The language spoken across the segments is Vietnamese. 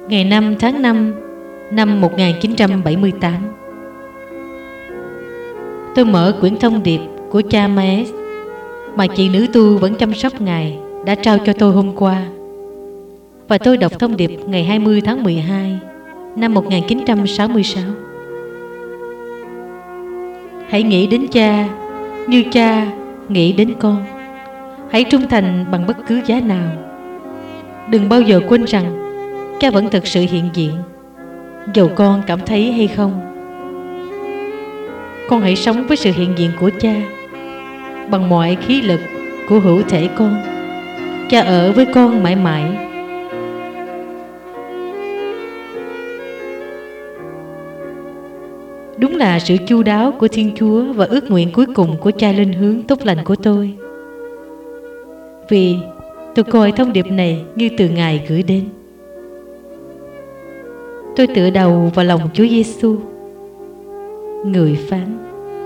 Ngày 5 tháng 5 năm 1978, tôi mở quyển thông điệp của cha Maes mà chị nữ tu vẫn chăm sóc Ngài đã trao cho tôi hôm qua. Và tôi đọc thông điệp ngày 20 tháng 12 năm 1966. Hãy nghĩ đến cha như cha nghĩ đến con. Hãy trung thành bằng bất cứ giá nào. Đừng bao giờ quên rằng cha vẫn thực sự hiện diện, dầu con cảm thấy hay không. Con hãy sống với sự hiện diện của cha bằng mọi khí lực của hữu thể con. Cha ở với con mãi mãi. Đúng là sự chu đáo của Thiên Chúa và ước nguyện cuối cùng của cha linh hướng tốt lành của tôi. Vì tôi coi thông điệp này như từ Ngài gửi đến. Tôi tựa đầu vào lòng Chúa Giêsu, người phán: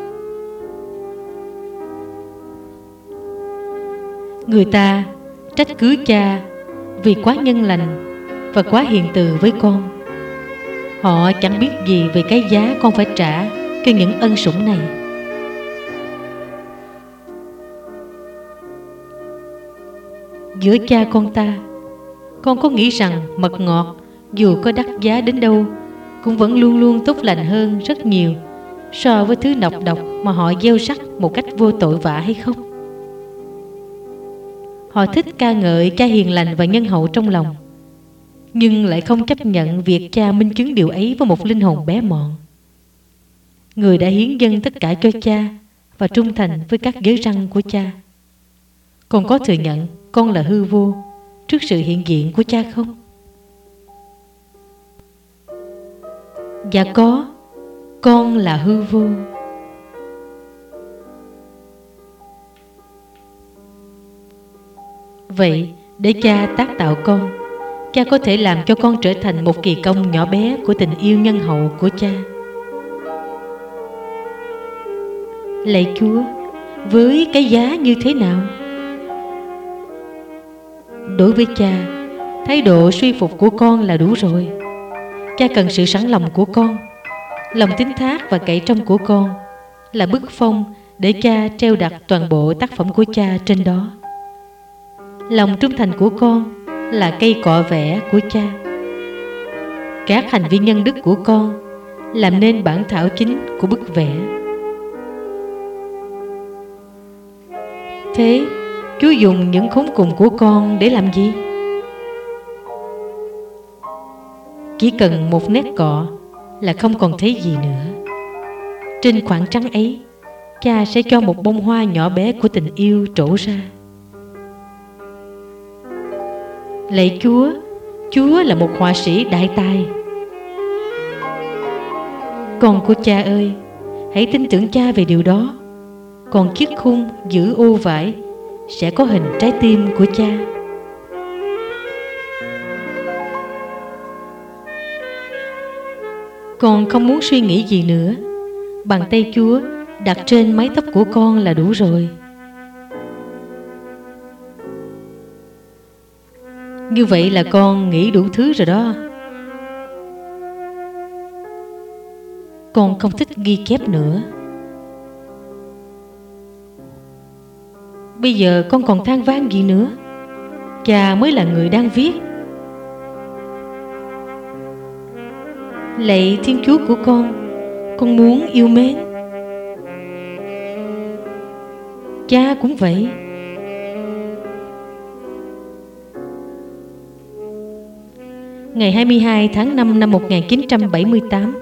người ta trách cứ cha vì quá nhân lành và quá hiền từ với con. Họ chẳng biết gì về cái giá con phải trả cho những ân sủng này. Giữa cha con ta, con có nghĩ rằng mật ngọt dù có đắt giá đến đâu cũng vẫn luôn luôn tốt lành hơn rất nhiều so với thứ nọc độc mà họ gieo rắc một cách vô tội vạ hay không? Họ thích ca ngợi cha hiền lành và nhân hậu trong lòng, nhưng lại không chấp nhận việc cha minh chứng điều ấy với một linh hồn bé mọn, người đã hiến dâng tất cả cho cha và trung thành với các giới răn của cha. Con có thừa nhận con là hư vô trước sự hiện diện của cha không? Dạ có, con là hư vô. Vậy để cha tác tạo con, cha có thể làm cho con trở thành một kỳ công nhỏ bé của tình yêu nhân hậu của cha. Lạy Chúa, với cái giá như thế nào? Đối với cha, thái độ suy phục của con là đủ rồi. Cha cần sự sẵn lòng của con. Lòng tín thác và cậy trông của con là bức phong để cha treo đặt toàn bộ tác phẩm của cha trên đó. Lòng trung thành của con là cây cọ vẽ của cha. Các hành vi nhân đức của con làm nên bản thảo chính của bức vẽ. Thế Chúa dùng những khốn cùng của con để làm gì? Chỉ cần một nét cọ là không còn thấy gì nữa. Trên khoảng trắng ấy, cha sẽ cho một bông hoa nhỏ bé của tình yêu trổ ra. Lạy Chúa, Chúa là một họa sĩ đại tài. Con của cha ơi, hãy tin tưởng cha về điều đó. Còn chiếc khung giữ ô vải sẽ có hình trái tim của cha. Con không muốn suy nghĩ gì nữa. Bàn tay Chúa đặt trên mái tóc của con là đủ rồi. Như vậy là con nghĩ đủ thứ rồi đó. Con không thích ghi chép nữa. Bây giờ con còn than vãn gì nữa? Cha mới là người đang viết. Lạy Thiên Chúa của con muốn yêu mến. Cha cũng vậy. Ngày 22 tháng 5 năm 1978.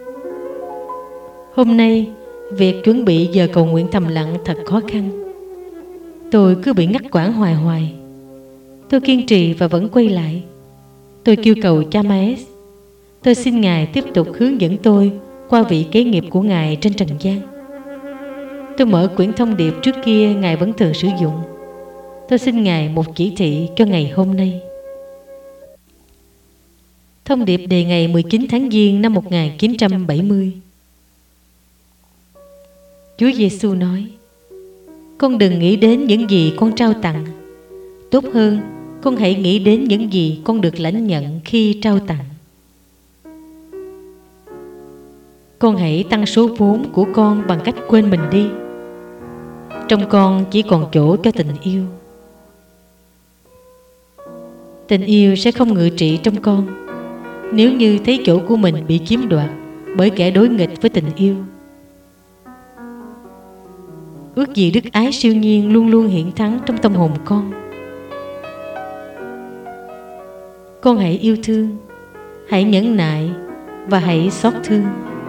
Hôm nay, việc chuẩn bị giờ cầu nguyện thầm lặng thật khó khăn. Tôi cứ bị ngắt quãng hoài. Tôi kiên trì và vẫn quay lại. Tôi kêu cầu cha Maes. Tôi xin Ngài tiếp tục hướng dẫn tôi qua vị kế nghiệp của Ngài trên trần gian. Tôi mở quyển thông điệp trước kia Ngài vẫn thường sử dụng. Tôi xin Ngài một chỉ thị cho ngày hôm nay. Thông điệp đề ngày 19 tháng Giêng năm 1970. Chúa Giêsu nói: con đừng nghĩ đến những gì con trao tặng. Tốt hơn, con hãy nghĩ đến những gì con được lãnh nhận khi trao tặng. con hãy tăng số vốn của con bằng cách quên mình đi. Trong con chỉ còn chỗ cho tình yêu. Tình yêu sẽ không ngự trị trong con nếu như thấy chỗ của mình bị chiếm đoạt bởi kẻ đối nghịch với tình yêu. Ước gì đức ái siêu nhiên luôn luôn hiển thắng trong tâm hồn con. Con hãy yêu thương, hãy nhẫn nại và hãy xót thương.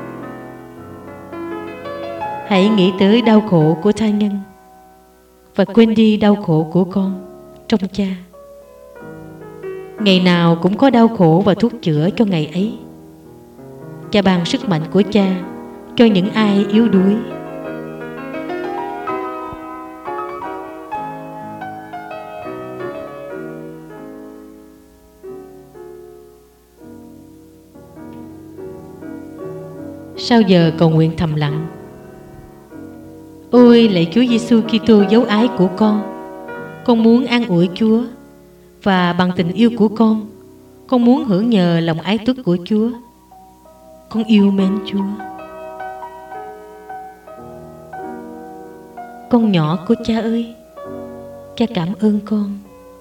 Hãy nghĩ tới đau khổ của tha nhân và quên đi đau khổ của con trong cha. Ngày nào cũng có đau khổ và thuốc chữa cho ngày ấy. Cha ban sức mạnh của cha cho những ai yếu đuối. Sau giờ cầu nguyện thầm lặng: Ôi lạy Chúa Giêsu Kitô dấu ái của con muốn an ủi Chúa, và bằng tình yêu của con muốn hưởng nhờ lòng ái tuất của Chúa. Con yêu mến Chúa. Con nhỏ của cha ơi, cha cảm ơn con.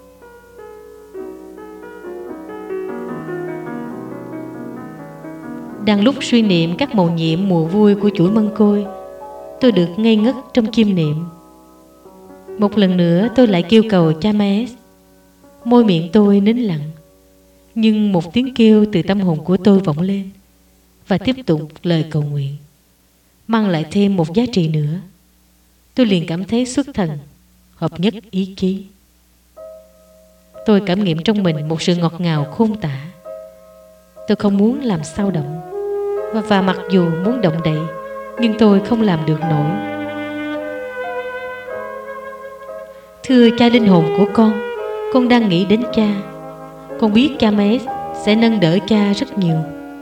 Đang lúc suy niệm các mầu nhiệm mùa vui của chuỗi mân côi, tôi được ngây ngất trong chiêm niệm. Một lần nữa tôi lại kêu cầu cha Maes. Môi miệng tôi nín lặng, nhưng một tiếng kêu từ tâm hồn của tôi vọng lên và tiếp tục lời cầu nguyện, mang lại thêm một giá trị nữa. Tôi liền cảm thấy xuất thần, hợp nhất ý chí. Tôi cảm nghiệm trong mình một sự ngọt ngào khôn tả. Tôi không muốn làm sao động, và mặc dù muốn động đậy, nhưng tôi không làm được nổi. Thưa cha linh hồn của con đang nghĩ đến cha. Con biết cha Maes sẽ nâng đỡ cha rất nhiều.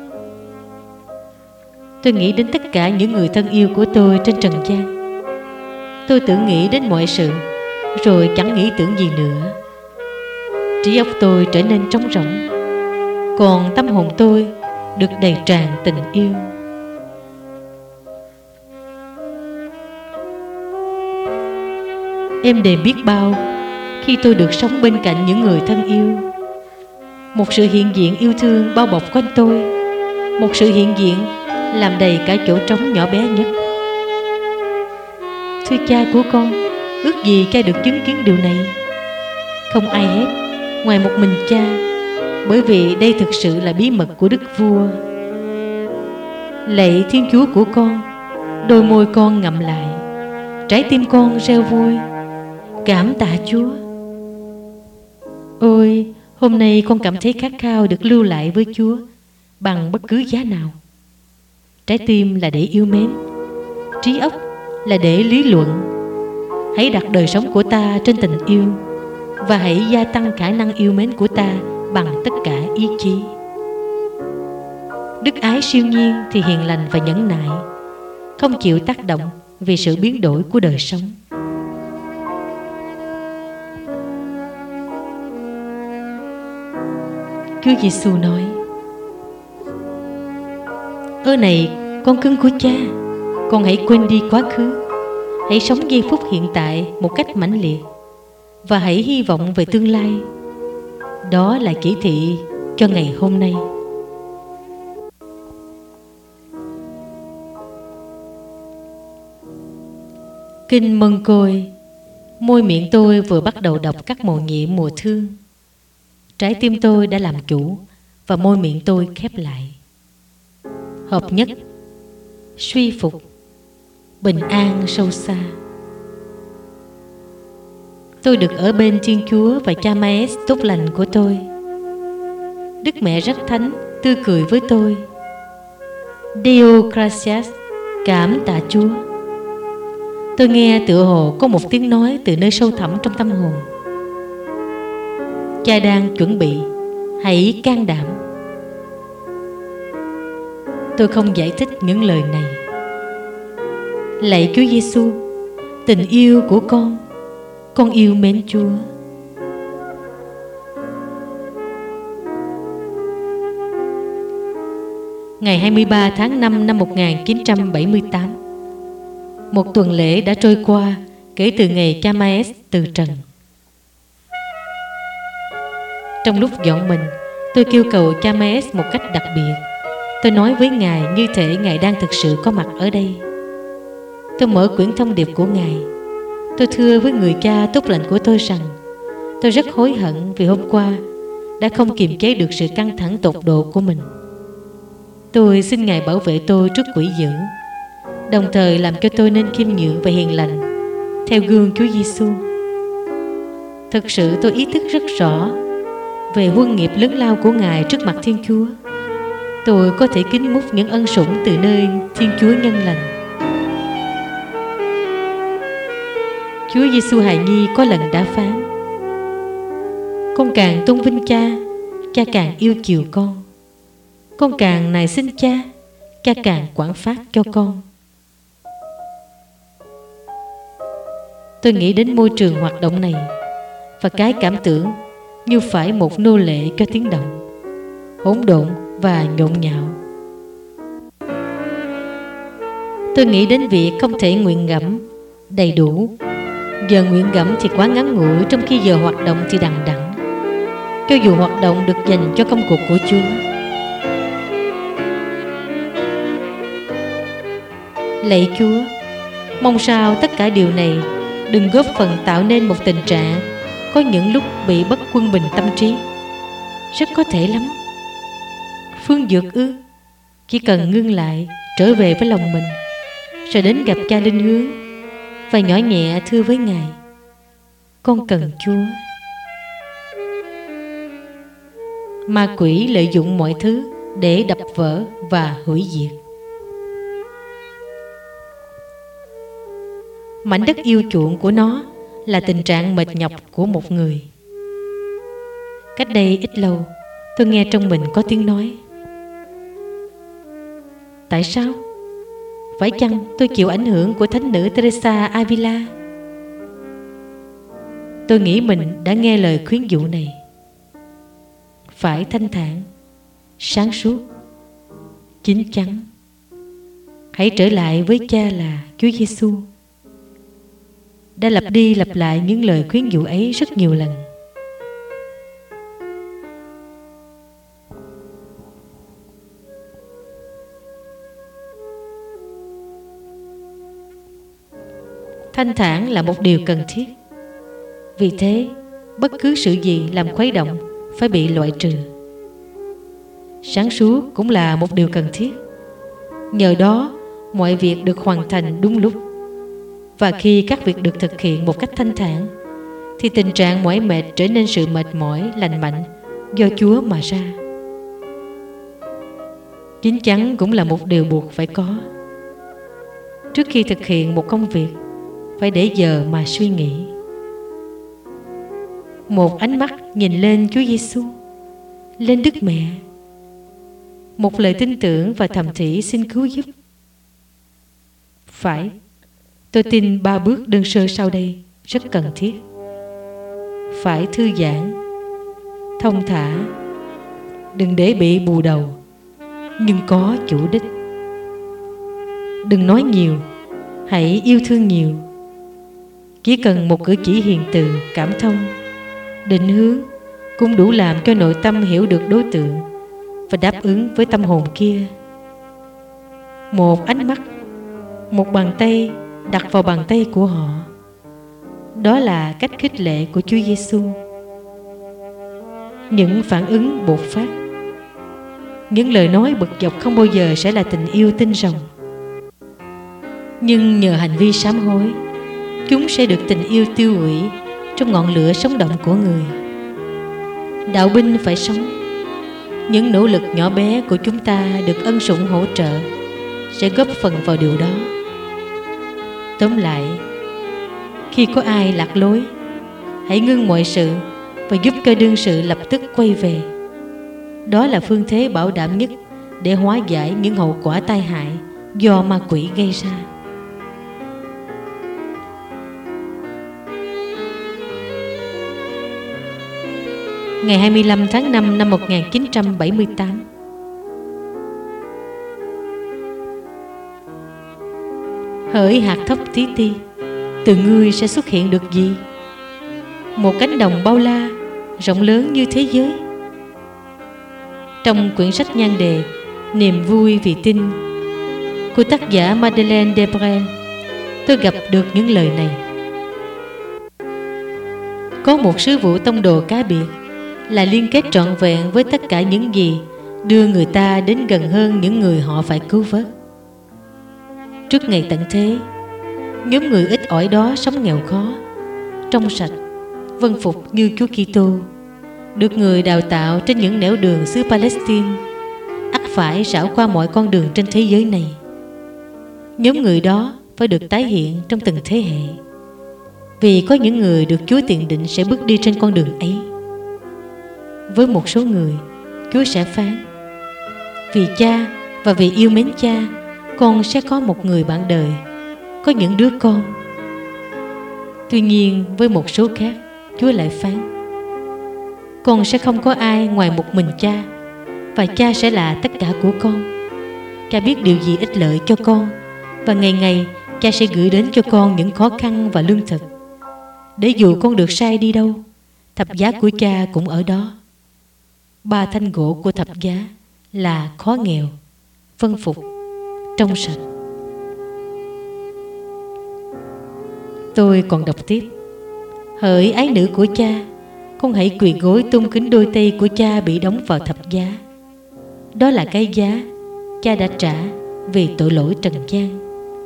Tôi nghĩ đến tất cả những người thân yêu của tôi trên trần gian. Tôi tưởng nghĩ đến mọi sự, rồi chẳng nghĩ tưởng gì nữa. Trí óc tôi trở nên trống rỗng, còn tâm hồn tôi được đầy tràn tình yêu. Êm đềm biết bao khi tôi được sống bên cạnh những người thân yêu. Một sự hiện diện yêu thương bao bọc quanh tôi, một sự hiện diện làm đầy cả chỗ trống nhỏ bé nhất. Thưa cha của con, ước gì cha được chứng kiến điều này. Không ai hết ngoài một mình cha, bởi vì đây thực sự là bí mật của đức vua. Lạy Thiên Chúa của con, đôi môi con ngậm lại, trái tim con reo vui, cảm tạ Chúa. Ôi, hôm nay con cảm thấy khát khao được lưu lại với Chúa bằng bất cứ giá nào. Trái tim là để yêu mến, trí óc là để lý luận. Hãy đặt đời sống của ta trên tình yêu, và hãy gia tăng khả năng yêu mến của ta bằng tất cả ý chí. Đức ái siêu nhiên thì hiền lành và nhẫn nại, không chịu tác động vì sự biến đổi của đời sống. Chúa Giêsu nói: Ơ này con cưng của cha, con hãy quên đi quá khứ, hãy sống giây phút hiện tại một cách mãnh liệt, và hãy hy vọng về tương lai. Đó là chỉ thị cho ngày hôm nay. Kinh Mân Côi. Môi miệng tôi vừa bắt đầu đọc các mầu nhiệm mùa thương. Trái tim tôi đã làm chủ, và môi miệng tôi khép lại. Hợp nhất, suy phục, bình an sâu xa. Tôi được ở bên Thiên Chúa và cha Maes tốt lành của tôi. Đức Mẹ rất thánh tươi cười với tôi. Deo gratias, cảm tạ Chúa. Tôi nghe tựa hồ có một tiếng nói từ nơi sâu thẳm trong tâm hồn. Cha đang chuẩn bị, hãy can đảm. Tôi không giải thích những lời này. Lạy Chúa Giêsu, tình yêu của con yêu mến Chúa. Ngày 23 tháng 5 năm 1978, một tuần lễ đã trôi qua kể từ ngày cha Maes từ trần. Trong lúc dọn mình, tôi kêu cầu cha Maes một cách đặc biệt. Tôi nói với Ngài như thể Ngài đang thực sự có mặt ở đây. Tôi mở quyển thông điệp của Ngài. Tôi thưa với người cha tốt lành của tôi rằng tôi rất hối hận vì hôm qua đã không kiềm chế được sự căng thẳng tột độ của mình. Tôi xin Ngài bảo vệ tôi trước quỷ dữ, đồng thời làm cho tôi nên khiêm nhường và hiền lành theo gương Chúa Giêsu. Thực sự tôi ý thức rất rõ về huân nghiệp lớn lao của Ngài trước mặt Thiên Chúa. Tôi có thể kính múc những ân sủng từ nơi Thiên Chúa nhân lành. Chúa Giêsu hài nhi có lần đã phán: con càng tôn vinh cha, cha càng yêu chiều con. Con càng nài xin cha, cha càng quản phát cho con. Tôi nghĩ đến môi trường hoạt động này và cái cảm tưởng như phải một nô lệ cho tiếng động, hỗn độn và nhộn nhạo. Tôi nghĩ đến việc không thể nguyện ngẫm đầy đủ. Giờ nguyện ngẫm thì quá ngắn ngủi, trong khi giờ hoạt động thì đằng đẵng, cho dù hoạt động được dành cho công cuộc của Chúa. Lạy Chúa, mong sao tất cả điều này đừng góp phần tạo nên một tình trạng có những lúc bị bất quân bình tâm trí. Rất có thể lắm. Phương Dược ư? Chỉ cần ngưng lại, trở về với lòng mình, rồi đến gặp cha Linh Hướng và nhỏ nhẹ thưa với Ngài: con cần Chúa. Ma quỷ lợi dụng mọi thứ để đập vỡ và hủy diệt. Mảnh đất yêu chuộng của nó là tình trạng mệt nhọc của một người. Cách đây ít lâu, tôi nghe trong mình có tiếng nói: tại sao? Phải chăng tôi chịu ảnh hưởng của thánh nữ Teresa Avila? Tôi nghĩ mình đã nghe lời khuyến dụ này: phải thanh thản, sáng suốt, chín chắn. Hãy trở lại với cha là Chúa Giêsu. Đã lặp đi lặp lại những lời khuyến dụ ấy rất nhiều lần. Thanh thản là một điều cần thiết. Vì thế, bất cứ sự gì làm khuấy động phải bị loại trừ. Sáng suốt cũng là một điều cần thiết. Nhờ đó, mọi việc được hoàn thành đúng lúc. Và khi các việc được thực hiện một cách thanh thản, thì tình trạng mỏi mệt trở nên sự mệt mỏi lành mạnh do Chúa mà ra. Chín chắn cũng là một điều buộc phải có. Trước khi thực hiện một công việc, phải để giờ mà suy nghĩ. Một ánh mắt nhìn lên Chúa Giêsu, lên Đức Mẹ. Một lời tin tưởng và thầm thì xin cứu giúp. Phải, tôi tin 3 bước đơn sơ sau đây rất cần thiết. Phải thư giãn, thông thả, đừng để bị bù đầu, nhưng có chủ đích. Đừng nói nhiều, hãy yêu thương nhiều. Chỉ cần một cử chỉ hiền từ, cảm thông, định hướng cũng đủ làm cho nội tâm hiểu được đối tượng và đáp ứng với tâm hồn kia. Một ánh mắt, một bàn tay đặt vào bàn tay của họ, đó là cách khích lệ của Chúa Giêsu. Những phản ứng bột phát, những lời nói bực dọc không bao giờ sẽ là tình yêu tinh rồng. Nhưng nhờ hành vi sám hối, chúng sẽ được tình yêu tiêu hủy trong ngọn lửa sống động của người. Đạo binh phải sống. Những nỗ lực nhỏ bé của chúng ta được ân sủng hỗ trợ sẽ góp phần vào điều đó. Tóm lại, khi có ai lạc lối, hãy ngưng mọi sự và giúp cho đương sự lập tức quay về. Đó là phương thế bảo đảm nhất để hóa giải những hậu quả tai hại do ma quỷ gây ra. Ngày 25 tháng 5 năm 1978, Hỡi hạt thóc tí ti, từ ngươi sẽ xuất hiện được gì? Một cánh đồng bao la, rộng lớn như thế giới. Trong quyển sách nhan đề Niềm vui vì tin của tác giả Madeleine Debré, tôi gặp được những lời này. Có một sứ vụ tông đồ cá biệt là liên kết trọn vẹn với tất cả những gì đưa người ta đến gần hơn những người họ phải cứu vớt. Trước ngày tận thế, nhóm người ít ỏi đó sống nghèo khó, trong sạch, vâng phục như Chúa Kitô, được người đào tạo trên những nẻo đường xứ Palestine, ắt phải rảo qua mọi con đường trên thế giới này. Nhóm người đó phải được tái hiện trong từng thế hệ, vì có những người được Chúa tiền định sẽ bước đi trên con đường ấy. Với một số người, Chúa sẽ phán: vì cha và vì yêu mến cha, con sẽ có một người bạn đời, có những đứa con. Tuy nhiên với một số khác, Chúa lại phán: con sẽ không có ai ngoài một mình cha, và cha sẽ là tất cả của con. Cha biết điều gì ích lợi cho con, và ngày ngày cha sẽ gửi đến cho con những khó khăn và lương thực, để dù con được sai đi đâu, thập giá của cha cũng ở đó. 3 thanh gỗ của thập giá là khó nghèo, vâng phục, trong sạch. Tôi còn đọc tiếp: hỡi ái nữ của cha, con hãy quỳ gối tôn kính đôi tay của cha bị đóng vào thập giá. Đó là cái giá cha đã trả vì tội lỗi trần gian.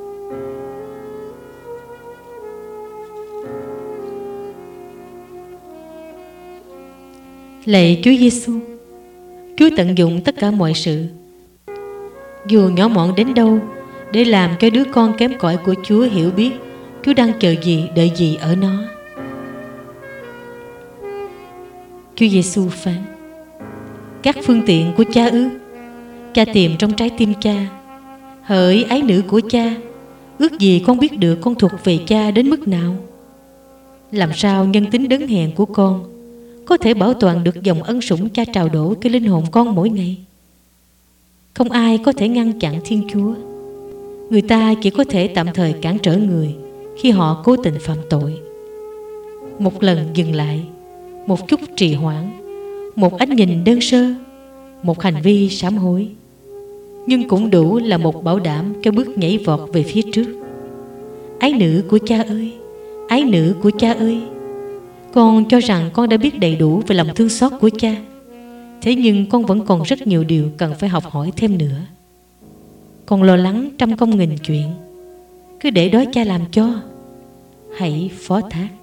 Lạy Chúa Giêsu, Chúa tận dụng tất cả mọi sự, dù nhỏ mọn đến đâu, để làm cho đứa con kém cỏi của Chúa hiểu biết Chúa đang chờ gì, đợi gì ở nó. Chúa Giêsu phán: các phương tiện của cha ư? Cha tìm trong trái tim cha. Hỡi ái nữ của cha, ước gì con biết được con thuộc về cha đến mức nào. Làm sao nhân tính đấng hèn của con có thể bảo toàn được dòng ân sủng cha trào đổ cái linh hồn con mỗi ngày? Không ai có thể ngăn chặn Thiên Chúa. Người ta chỉ có thể tạm thời cản trở người khi họ cố tình phạm tội. Một lần dừng lại, một chút trì hoãn, một ánh nhìn đơn sơ, một hành vi sám hối, nhưng cũng đủ là một bảo đảm cho bước nhảy vọt về phía trước. Ái nữ của cha ơi, ái nữ của cha ơi, con cho rằng con đã biết đầy đủ về lòng thương xót của cha. Thế nhưng con vẫn còn rất nhiều điều cần phải học hỏi thêm nữa. Con lo lắng trăm công nghìn chuyện, cứ để đó cha làm cho. Hãy phó thác.